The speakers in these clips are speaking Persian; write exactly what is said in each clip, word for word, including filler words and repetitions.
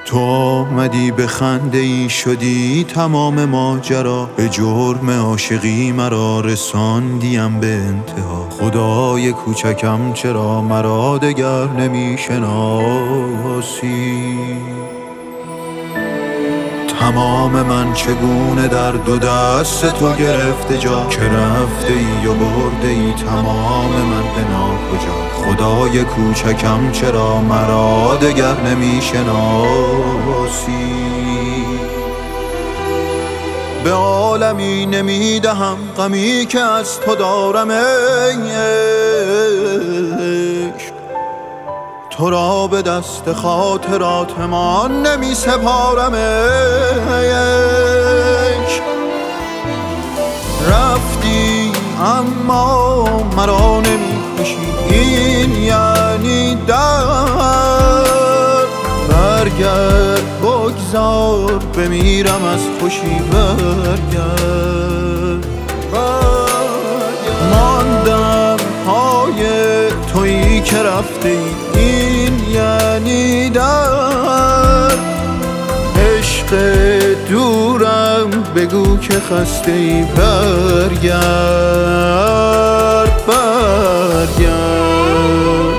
تو آمدی به خنده ای شدی تمام ماجرا، به جرم عاشقی مرا رساندیم به انتها. خدای کوچکم چرا مرا دگر نمی شناسی؟ تمام من چگونه در دو دست تو گرفته جا، که رفته ای و برده ای تمام من به ناکجا. خدای کوچکم چرا مرا دگر نمی شناسی؟ به عالمی نمی دهم غمی که از تو دارم ای عشق، تو را به دست خاطرات من نمی سپارم ای عشق. رفتی اما مرا نمی کشی، این یعنی درد. برگرد بگذار بمیرم از خوشی، برگرد ماندم پای تویی که رفته ای، این یعنی درد. عشق دورم بگو که خسته ای، برگرد برگرد.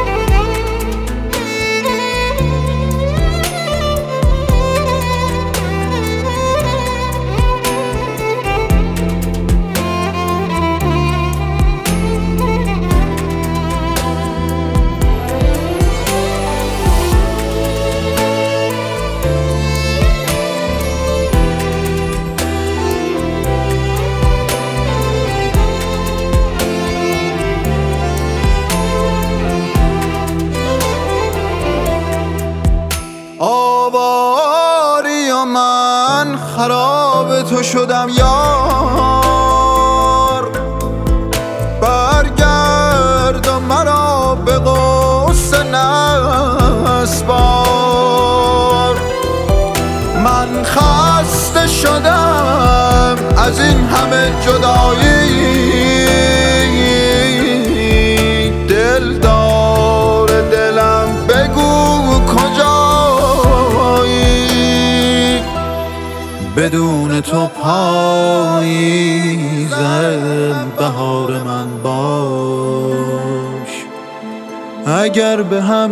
آواری و من خراب تو شدم یار، برگرد و مرا به غصه نسپار. من خسته شدم از این همه جدایی، دل دار دلم بگو کجایی؟ بدون تو پاییزم بهار من باش، اگر به هم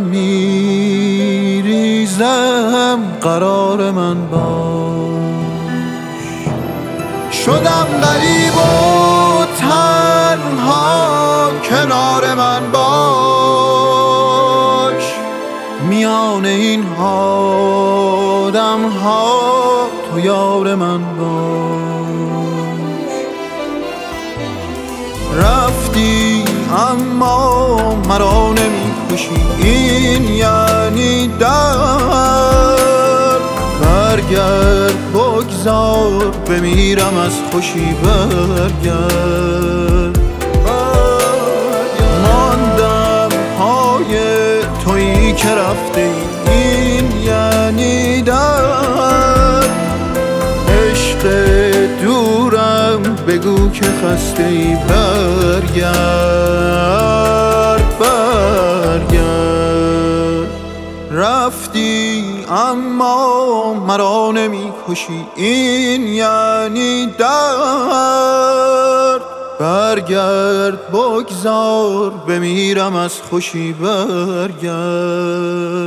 میریزم قرار من باش. شدم غریب و تنها کنار من باش، میان این آدم ها تو یار من باش. رفتی اما مرا نمی کشی، این یعنی درد. برگرد بگذار بمیرم از خوشی، برگرد ماندم پای تویی که رفته ای، این یعنی درد. عشق دورم بگو که خسته ای، برگرد برگرد. رفتی اما مرا نمی کشی، این یعنی درد. برگرد بگذار بمیرم از خوشی، برگرد.